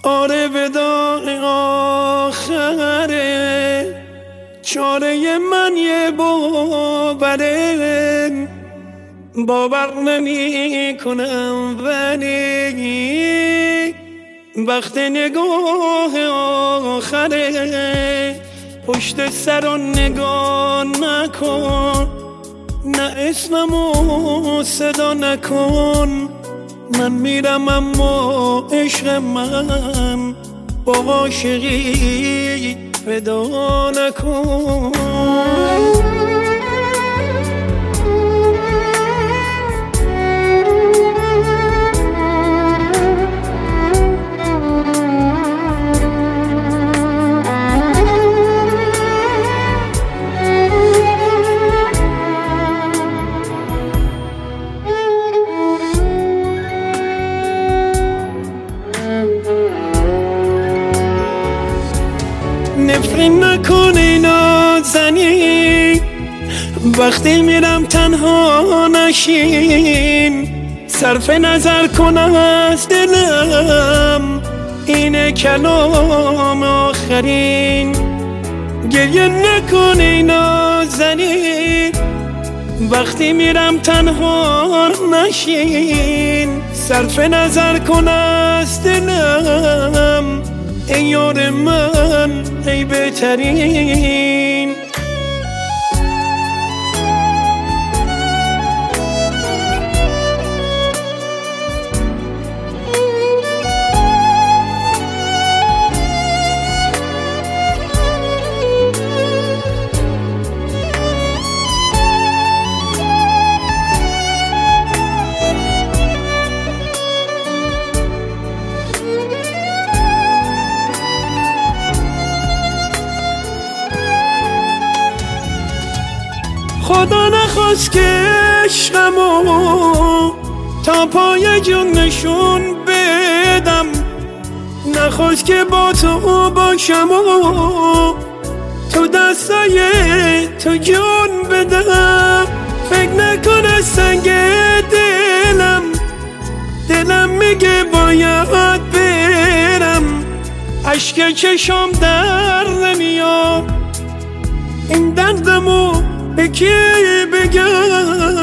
آره وداع آخره، چاره من یه باوره، باور نمی کنم ولی وقت نگاه آخره. پشت سر رو نگاه نکن، نه اسممو صدا نکن. من میرم اما عشق من با عاشقی ودا نکن. نفرین نکنی نازنی، وقتی میرم تنها نشین. صرف نظر کن از دلم، اینه کلام آخرین. گریه نکنی نازنی، وقتی میرم تنها نشین. صرف نظر کن از دلم، ای یار من ای بهترین. خدا نخواست که عشقمو تا پای جون نشون بدم، نخواست که با تو باشم و تو دستای تو جون بدم. فکر نکنه سنگ دلم میگه باید برم. اشک چشم در نمیاد، این دردمو به کی بگم؟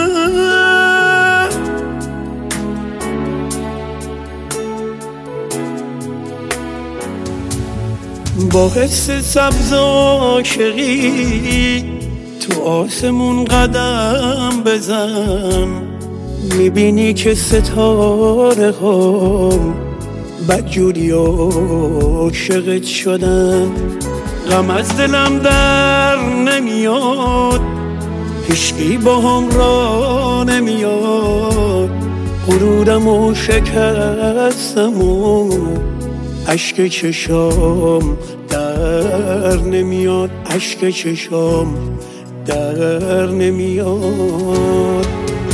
با حس سبز عاشقی تو آسمون قدم بزن، میبینی که ستاره ها بدجوری عاشقت شدن. غم از دلم در نمیاد، هیچکی با هم را نمیاد. غرورم و شکستم و اشک چشام در نمیاد، اشک چشام در نمیاد.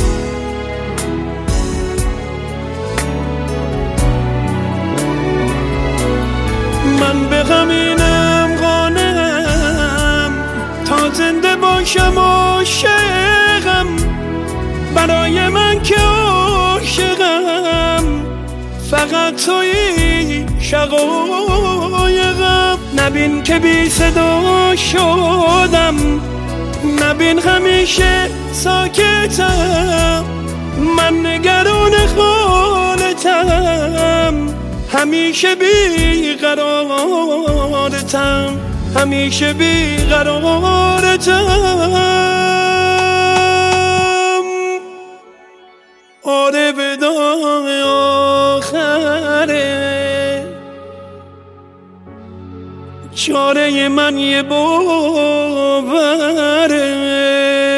من به غمینم قانعم، تا زنده باشم عاشقم. برای من که عاشقم، فقط تویی شقایقم. نبین که بی صدا شدم، نبین همیشه ساکتم. من نگران حالتم، همیشه بی قرارتم، همیشه بی قرارتم. آره وداع آخره، چاره من یه باوره.